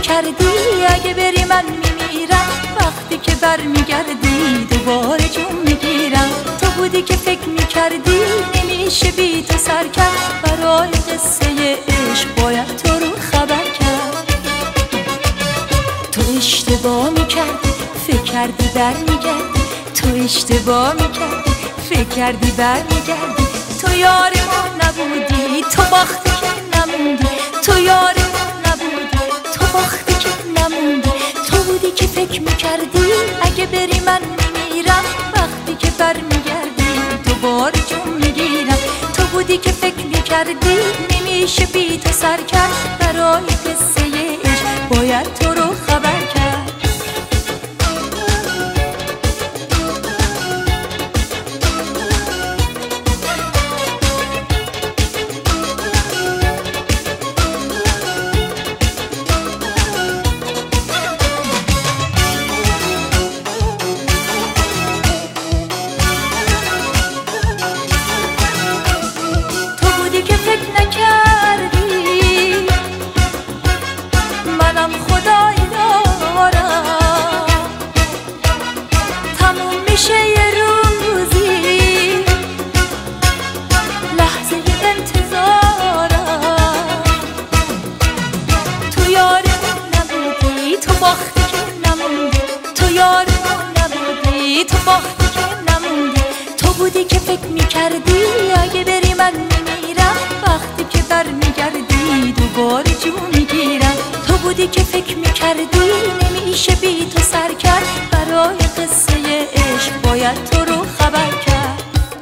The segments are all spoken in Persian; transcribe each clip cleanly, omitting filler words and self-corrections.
میکردی اگه بری من میمیرم، وقتی که برمیگردی دوباره جون میگیرم. تو بودی که فکر میکردی نمیشه بی تو سر کرد، برای قصه عشق باید تو رو خبر کرد. تو اشتباه میکردی فکر کردی برمیگردی، تو اشتباه میکردی فکر کردی برمیگردی. تو یار ما نبودی، تو باختی که نموندی، تو یار ما نبودی، تو باختی که نموندی. تو بودی که فکر میکردی اگه بری من میمیرم، وقتی که برمیگردی دوباره جون میگیرم. تو بودی که فکر میکردی نمیشه بی تو سر کرد، برای قصه عشق باید تو رو خبر کرد. منم خدایی دارم تموم میشه یه روزی، لحظه انتظارم. تو یار من نبودی، تو باختی که نموندی، تو یار من نبودی، تو باختی که نموندی. تو بودی که فکر میکردی اگه بری من میمیرم، وقتی که برمیگردی دوباره جون میگیرم. تو بودی که فکر میکردی نمیشه بی تو سر کرد، برای قصه عشق باید تو رو خبر کرد.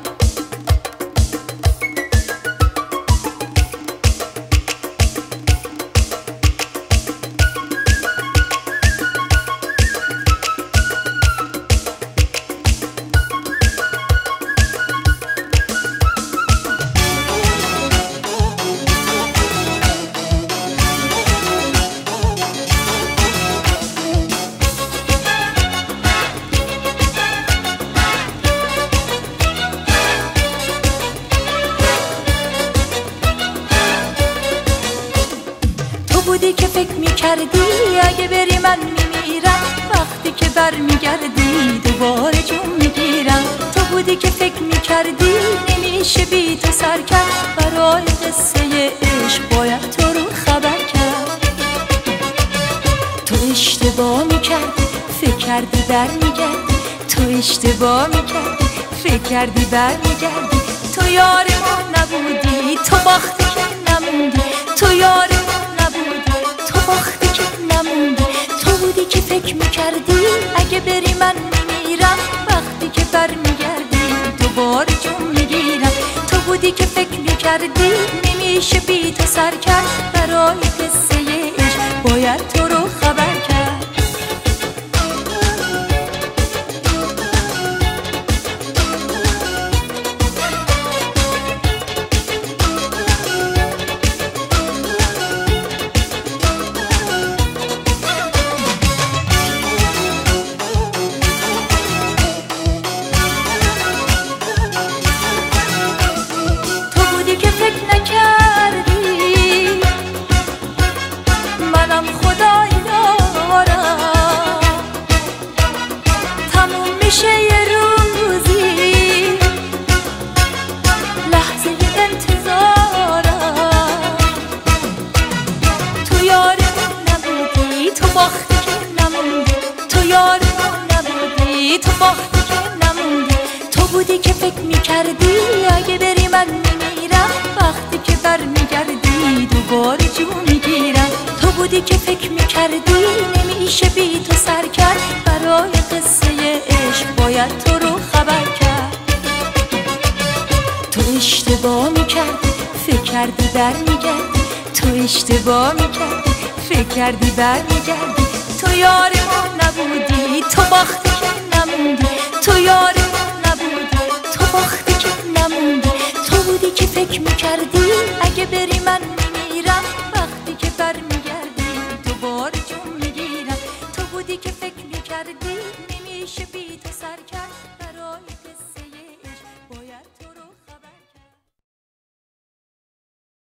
بودی که فکر میکردی اگه بری من میمیرم، وقتی که برمیگردی دوباره جون میگیرم. تو بودی که فکر میکردی نمیشه بی تو سر کرد، برای قصه عشق باید تو رو خبر کرد. تو اشتباه میکردی فکر کردی برمیگردی، تو اشتباه میکردی فکر کردی برمیگردی. تو یار ما نبودی، تو باختی که نموندی، تو یار باختی که نموندی. تو بودی که فکر میکردی اگه بری من میمیرم، وقتی که برمیگردی دوباره جون میگیرم. تو بودی که فکر میکردی نمیشه بی تو سر کرد، برای قصه عشق باید تو رو خبر کرد. منم خدایی دارم تموم میشه یه روزی، لحظه انتظارم. تو یار من نبودی، تو باختی که نموندی، تو یار من نبودی، تو باختی که نموندی. تو بودی که فکر میکردی اگه بری من میمیرم، وقتی که برمیگردی دوباره جون میگیرم. تو بودی که فکر میکردی نمیشه بی تو سر کرد، برای قصه عشق باید تو رو خبر کرد. تو اشتباه میکردی فکر کردی برمیگردی، تو اشتباه میکردی فکر کردی برمیگردی. تو یار ما نبودی، تو باختی که نموندی، تو یار ما نبودی، تو باختی که نموندی. تو بودی که فکر میکردی اگه بری من میمیرم، وقتی که برمیگردی دوباره جون میگیرم. تو بودی که فکر میکردی نمیشه بی تو